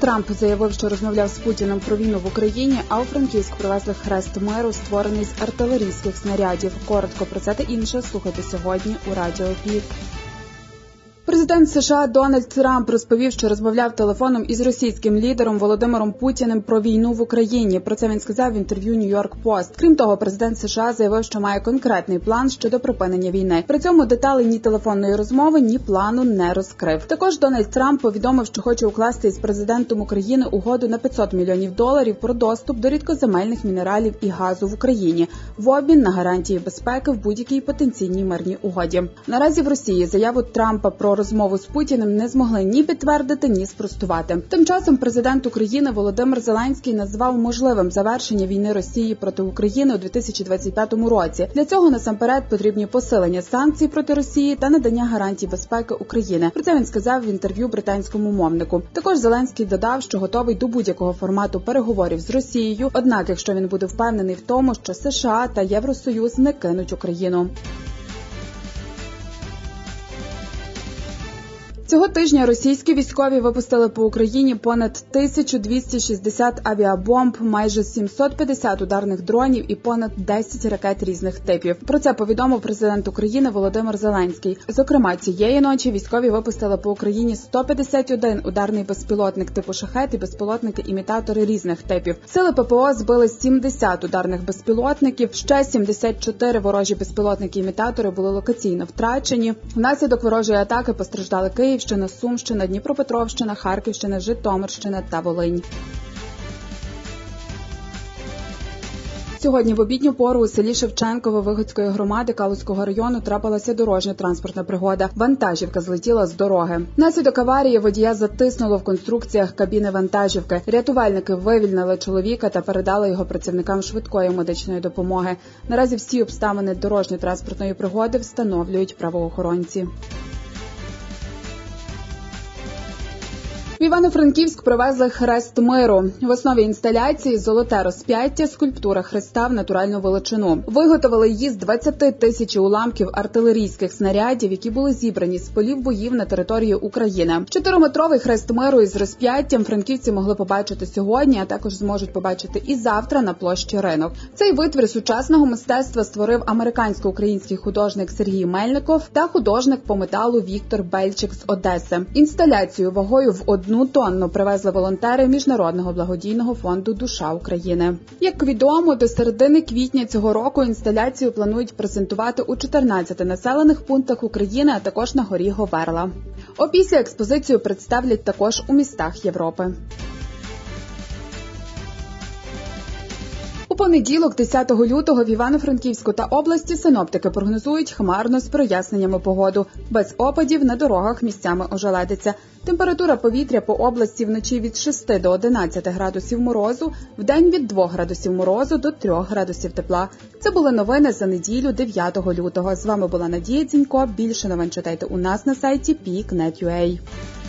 Трамп заявив, що розмовляв з Путіним про війну в Україні, а у Франківськ привезли хрест миру, створений з артилерійських снарядів. Коротко про це та інше слухайте сьогодні у Радіо Пік. Президент США Дональд Трамп розповів, що розмовляв телефоном із російським лідером Володимиром Путіним про війну в Україні. Про це він сказав в інтерв'ю Нью-Йорк Пост. Крім того, президент США заявив, що має конкретний план щодо припинення війни. При цьому деталей ні телефонної розмови, ні плану не розкрив. Також Дональд Трамп повідомив, що хоче укласти із президентом України угоду на $500 мільйонів про доступ до рідкоземельних мінералів і газу в Україні в обмін на гарантії безпеки в будь-якій потенційній мирній угоді. Наразі в Росії заяву Трампа про розмову з Путіним не змогли ні підтвердити, ні спростувати. Тим часом президент України Володимир Зеленський назвав можливим завершення війни Росії проти України у 2025 році. Для цього насамперед потрібні посилення санкцій проти Росії та надання гарантій безпеки України. Про це він сказав в інтерв'ю британському мовнику. Також Зеленський додав, що готовий до будь-якого формату переговорів з Росією, однак якщо він буде впевнений в тому, що США та Євросоюз не кинуть Україну. Цього тижня російські військові випустили по Україні понад 1260 авіабомб, майже 750 ударних дронів і понад 10 ракет різних типів. Про це повідомив президент України Володимир Зеленський. Зокрема, цієї ночі військові випустили по Україні 151 ударний безпілотник типу «Шахет» і безпілотники-імітатори різних типів. Сили ППО збили 70 ударних безпілотників, ще 74 ворожі безпілотники-імітатори були локаційно втрачені. Внаслідок ворожої атаки постраждали Київщина, Сумщина, Дніпропетровщина, Харківщина, Житомирщина та Волинь. Сьогодні в обідню пору у селі Шевченково Вигодської громади Калузького району трапилася дорожньо-транспортна пригода. Вантажівка злетіла з дороги. Внаслідок аварії водія затиснуло в конструкціях кабіни вантажівки. Рятувальники вивільнили чоловіка та передали його працівникам швидкої медичної допомоги. Наразі всі обставини дорожньо-транспортної пригоди встановлюють правоохоронці. В Івано-Франківськ привезли хрест миру. В основі інсталяції золоте розп'яття, скульптура хреста в натуральну величину. Виготовили її з 20 тисяч уламків артилерійських снарядів, які були зібрані з полів боїв на території України. 4-метровий хрест миру із розп'яттям франківці могли побачити сьогодні, а також зможуть побачити і завтра на площі Ринок. Цей витвір сучасного мистецтва створив американсько-український художник Сергій Мельников та художник по металу Віктор Бельчик з Одеси. Інсталяцію вагою в 1 тонну привезли волонтери Міжнародного благодійного фонду «Душа України». Як відомо, до середини квітня цього року інсталяцію планують презентувати у 14 населених пунктах України, а також на горі Говерла. Опісля експозицію представлять також у містах Європи. У понеділок, 10 лютого, в Івано-Франківську та області синоптики прогнозують хмарно з проясненнями погоду. Без опадів, на дорогах місцями ожеледиться. Температура повітря по області вночі від 6 до 11 градусів морозу, вдень від 2 градусів морозу до 3 градусів тепла. Це були новини за неділю, 9 лютого. З вами була Надія Дзінько. Більше новин читайте у нас на сайті peak.net.ua.